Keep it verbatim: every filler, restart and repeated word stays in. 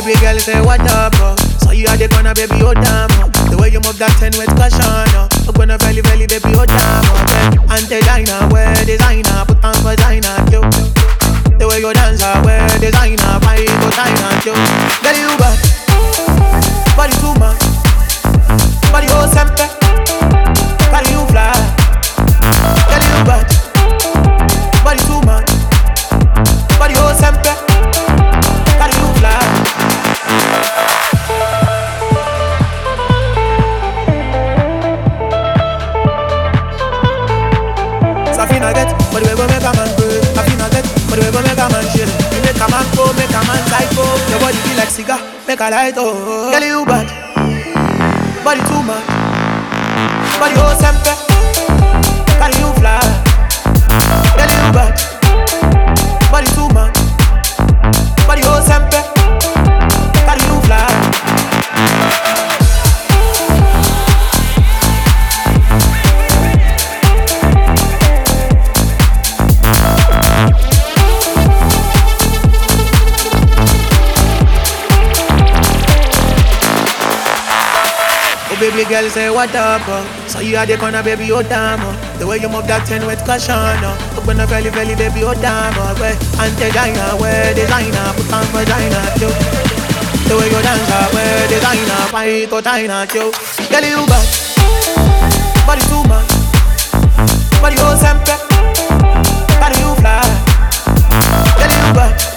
baby girl say what up, bro? So you are the corner, baby, oh damn, oh. The way you move that ten with caution, oh. Look when I belly, belly, baby, oh damn, oh. Anti-diner, wear designer, put on vagina, yo. The way you dance, I wear designer, buy go China, yo. Girl, you got body too much, body oh sempe, body you fly. Girl, you got body too much, body oh sempe, body you fly. Safina get, but we go make a man pray. Safina get, but we go make a man chill. You make a man go, make a man psycho. Your body feel like cigar, make a light oh. Girl you bad, body too much, body oh sempe, body you fly. Girl you bad, body too much, body oh sempe, body you fly. Baby girl say what up, oh. So you are the corner, baby, oh damn, oh. The way you move that ten with caution, oh. Look when I belly, belly, baby, oh damn, oh. Anti-diner, wear designer, put on vagina, yo. The way you dance, I wear designer, buy go China, yo. Girl, you bad, body too much, body oh sempe, body you fly. Girl, you bad.